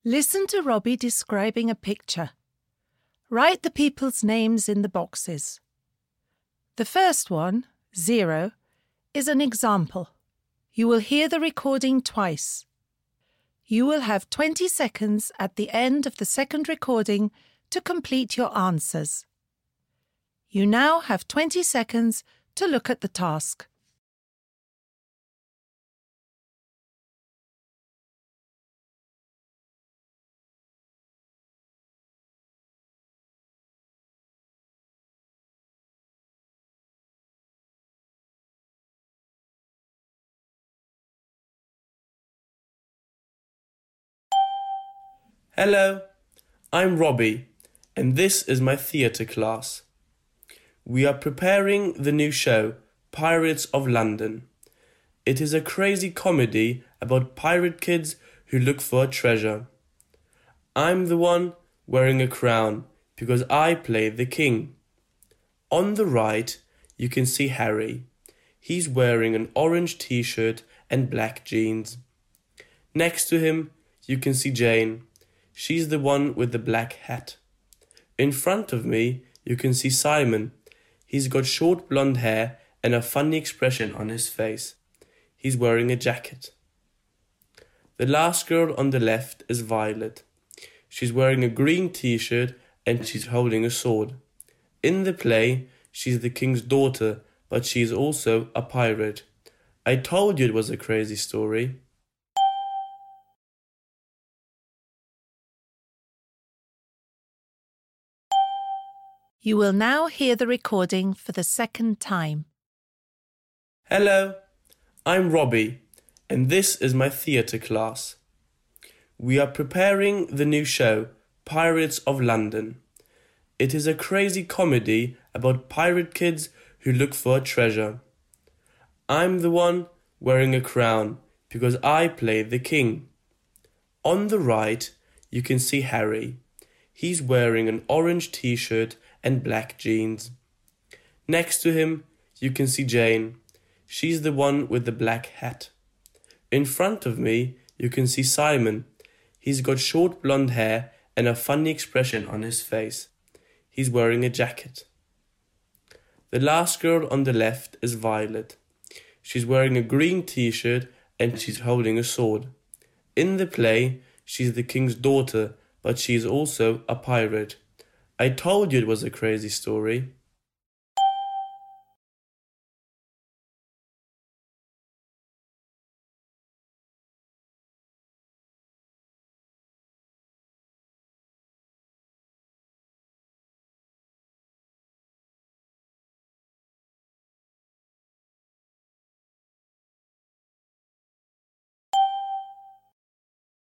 Listen to Robbie describing a picture. Write the people's names in the boxes. The first one, 0, is an example. You will hear the recording twice. You will have 20 seconds at the end of the second recording to complete your answers. You now have 20 seconds to look at the task. Hello, I'm Robbie, and this is my theatre class. We are preparing the new show, Pirates of London. It is a crazy comedy about pirate kids who look for a treasure. I'm the one wearing a crown because I play the king. On the right, you can see Harry. He's wearing an orange t-shirt and black jeans. Next to him, you can see Jane. She's the one with the black hat. In front of me, you can see Simon. He's got short blonde hair and a funny expression on his face. He's wearing a jacket. The last girl on the left is Violet. She's wearing a green t-shirt and she's holding a sword. In the play, she's the king's daughter, but she's also a pirate. I told you it was a crazy story. You will now hear the recording for the second time. Hello, I'm Robbie, and this is my theatre class. We are preparing the new show, Pirates of London. It is a crazy comedy about pirate kids who look for a treasure. I'm the one wearing a crown because I play the king. On the right, you can see Harry. He's wearing an orange t-shirt and black jeans. Next to him, you can see Jane. She's the one with the black hat. In front of me, you can see Simon. He's got short blonde hair and a funny expression on his face. He's wearing a jacket. The last girl on the left is Violet. She's wearing a green t-shirt and she's holding a sword. In the play, she's the king's daughter, but she's also a pirate. I told you it was a crazy story.